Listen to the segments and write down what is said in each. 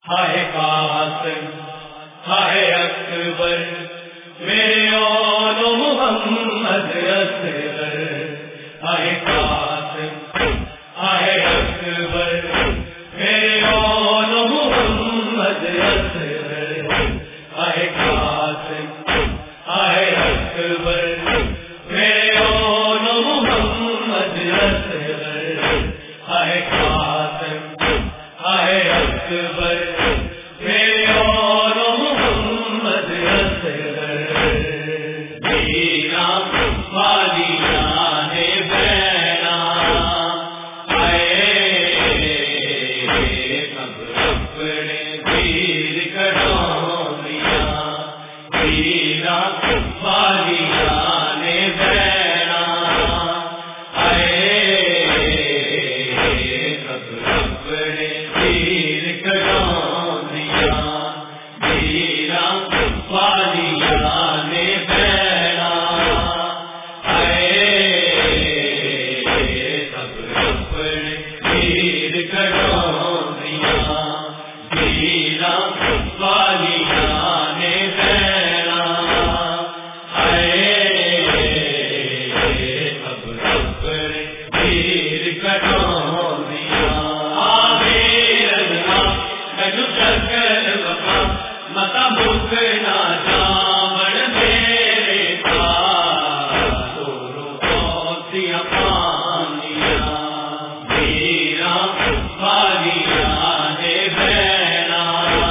ہائے قاسم ہائے اکبر میرے اولو محمد اصغر، ہائے قاسم ہائے اکبر میرے اولو محمد اصغر، ہائے قاسم ہائے اکبر میرے اولو محمد اصغر، ہائے قاسم ہائے اکبر میرے اولو محمد اصغر، میرا والی جان بینا سب اپنے پیر کٹوریاں، میرا والی جان بینا سب اپنے پیر کٹوریاں، میرا والی جان بینا سب اپنے پیر کٹوریاں، میرا والی جان بینا سب اپنے پیر کٹوریاں، شکر بپا متا بھوکنا جامن میرے پاس روسیاں پانیاں، میرا والی جان بینا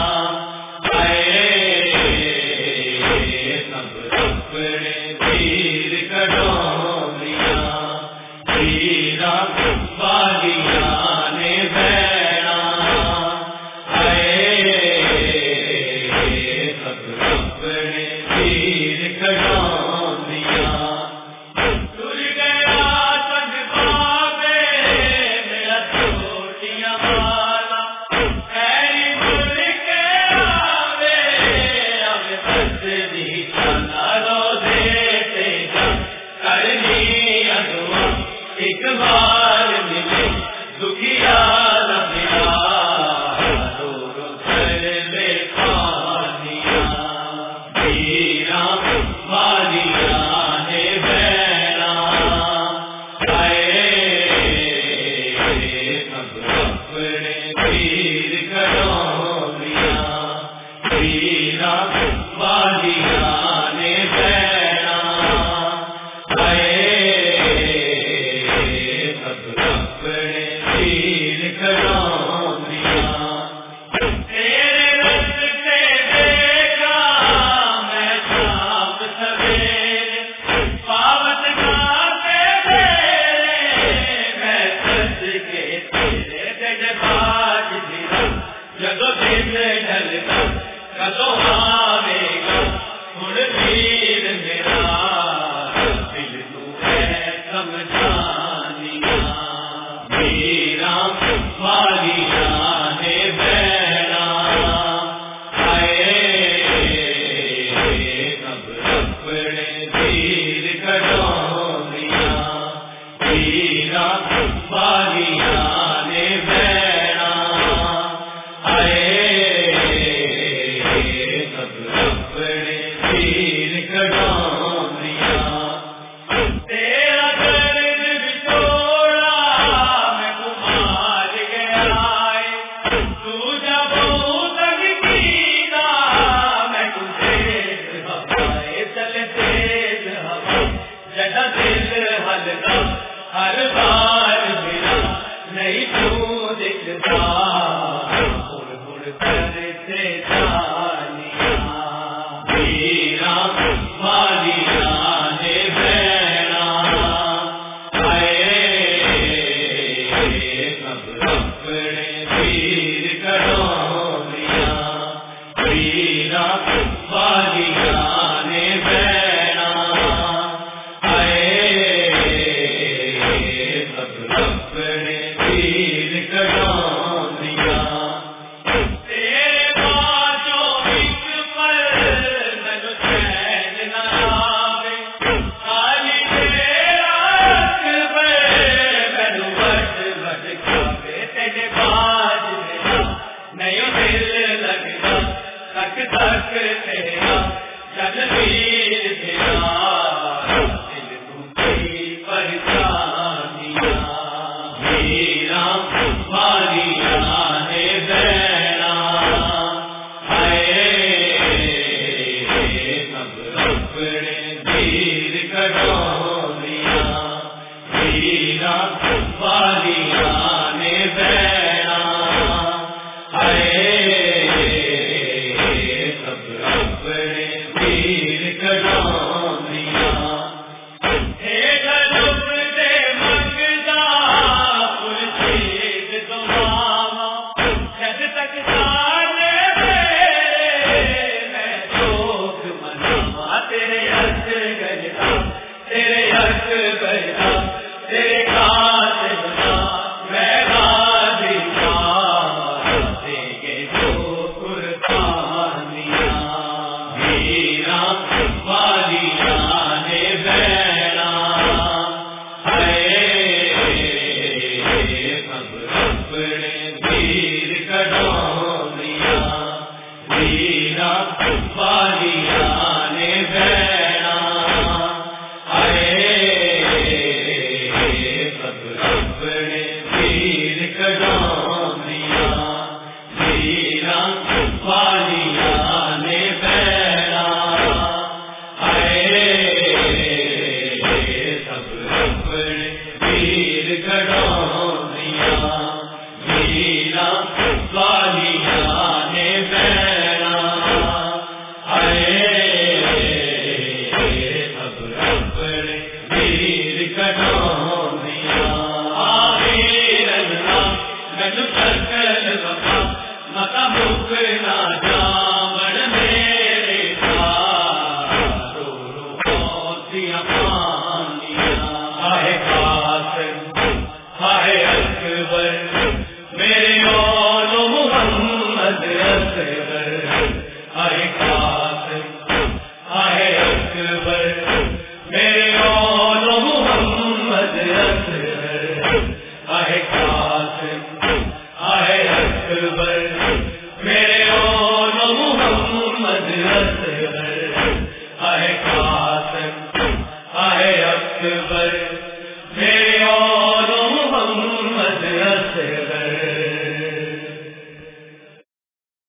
سب اپنے پیر کٹوریاں، میرا والی جان بینا سب اپنے پیر کٹوریاں، ٹر گیا سج پاوے میرا چھوٹیاں والا، خیری بول کے آوے اب سجدی چلا رو دیتے جا، کرنی دعا ایک بار ملے دکھیا نہ ملا، رو رو کر بے پانیاں، میرا والی جان بینا سب اپنے پیر کٹوریاں، میرا والی جان بینا سب اپنے پیر کٹوریاں، تیرے رستے دیکھا میں شام سویرے، پاوت گاتے میرے میں سج کے تیرے جگ باج دیا، جگہ دن ڈھلتا کدو آوے گا ہن پیر میرا، دل تو ہے سمجھانیاں، میرا والی جان بینا سب اپنے پیر کٹوریاں، میرا والی جان بینا سب اپنے پیر کٹوریاں، تیرا درد بچوڑا میں کمار گیا، تو جب تک کینا میں تجھے ہوائے چلے تیز ہوا، جگہ دل ہلکا ہر بار میرا نہیں تو دکھتا، مڑ مڑ کرتے جانیاں، میرا والی جان بینا سب اپنے پیر کٹوریاں، میرا والی جان بینا سب اپنے پیر کٹوریاں، تیرے باجوں نہیں دل لگتا تک تک تیرا جلویر تیرا دل ٹوٹی پریشانیاں میرا باریاں نے بینا اپنے دیر کٹوریاں میرا باریاں نے بینا سب اپنے دیر کٹوریاں میرے